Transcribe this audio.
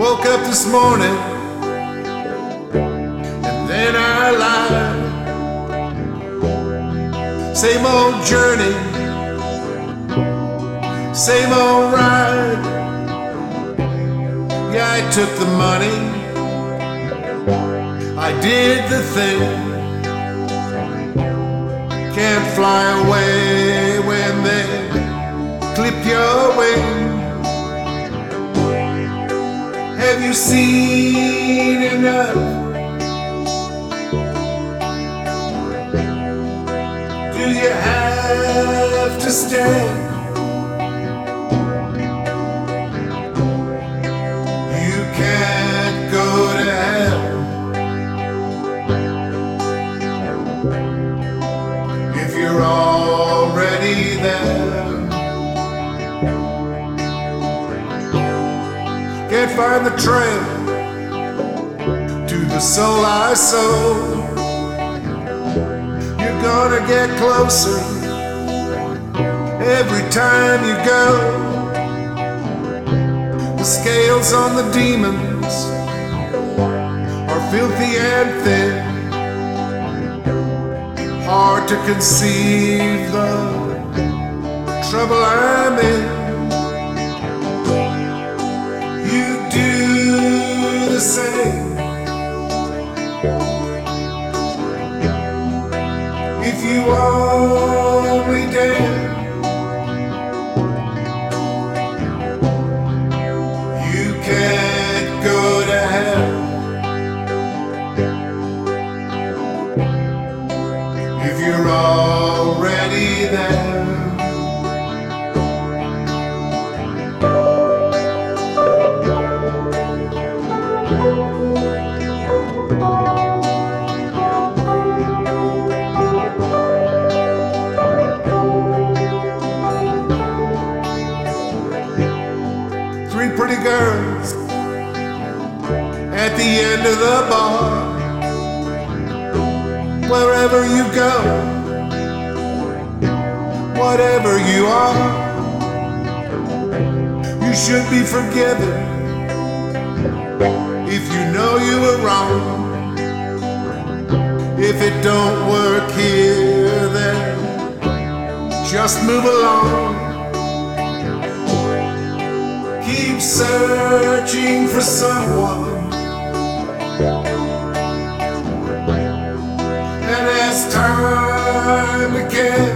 Woke up this morning and then I lied. Same old journey, same old ride. Yeah, I took the money, I did the thing. Can't fly away when they clip your wing. Have you seen enough? Do you have to stay? You can't go to hell if you're already there. Can't find the trail to the soul I sold. You're gonna get closer every time you go. The scales on the demons are filthy and thin. Hard to conceive the trouble I'm in. You do the same. If you only dare, you can't go to hell if you're already there. Three pretty girls at the end of the bar. Wherever you go, whatever you are, you should be forgiven if you know you were wrong. If it don't work here, then just move along. Keep searching for someone, and as time again